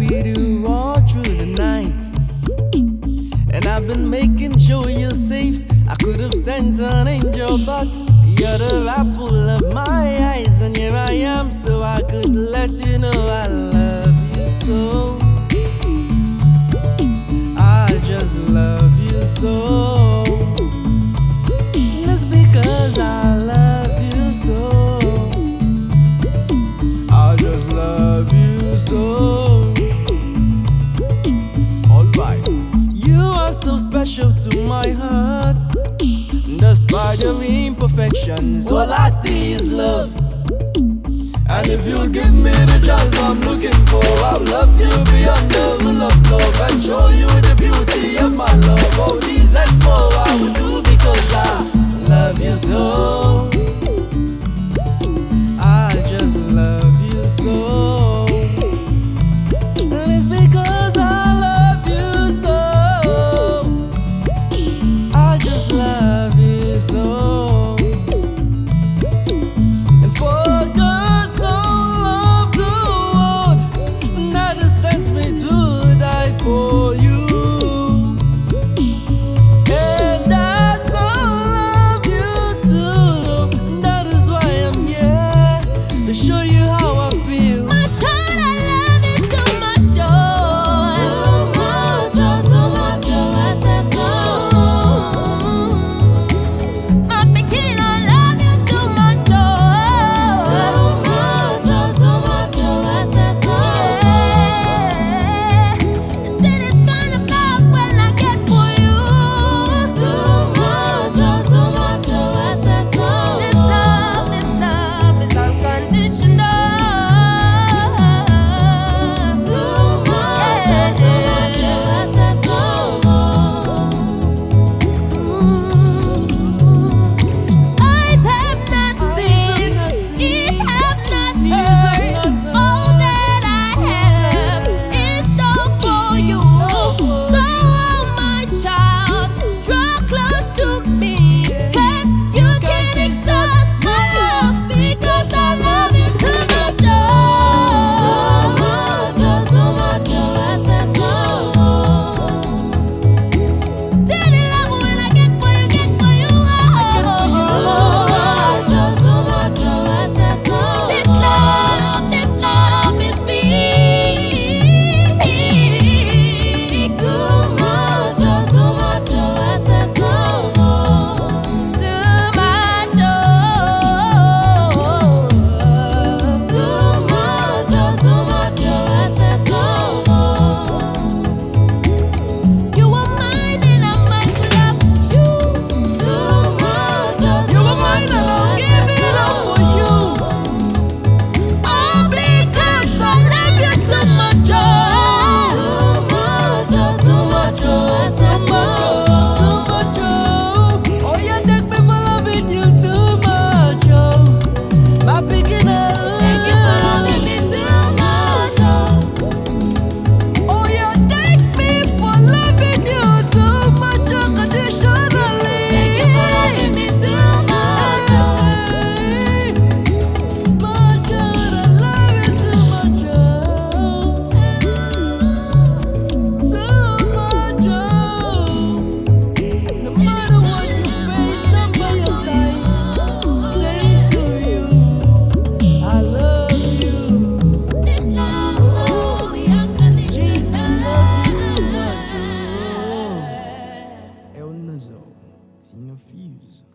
with you all through the night. And I've been making sure you're safe. I could have sent an angel, but you're the apple of my eyes. And here I am, so I could let you know I love you so. I just love you so. It's because I love you so. I just love you so. Alright. You are so special to my heart. Despite your imperfections, all I see is love. And if you give me the chance I'm looking for, I'll love you beyond love, and show you the beauty of my love. All these and more I will do because I love you so. I just love you so. And it's because I love you so. I just love you so. And for God so loved the world, that He sent me to die for you. And I so love you too. That is why I'm here, to show you how I feel. My child, I love you too much, oh. Too much, I said so. My pikin, I love you too much, oh. Too much, I said so. Yeah. You said it's kind of love when I get for you. Too much, I said so. This love is unconditional. Too much, I said so. Eyes have not seen, ears have not heard. All that I have is all for you. So, my child, draw close to me, 'cause you can't exhaust my love, because I love you too much. Too much, I said so. See the love when I get for you, Too much, I said so. This love is big. Too much, I said so. Too much, I said so. You were mine and I'm mine to love you. Too much, You were mine and I'll give it up for you. all because I love you too much, oh. Too much, I said so. Too much, oh. Oh, you take me for loving you too much, oh. My beginner. Thank you for loving me too much, oh. Oh, you take me for loving you too much unconditionally. Thank you for loving me too much, oh. Much, I love you too much, oh. Too much, oh. No matter what you face, I'm by your side, saying to you, I love you. This love will be Jesus unconditional. loves you too much, oh. El Nazo, tinha fios.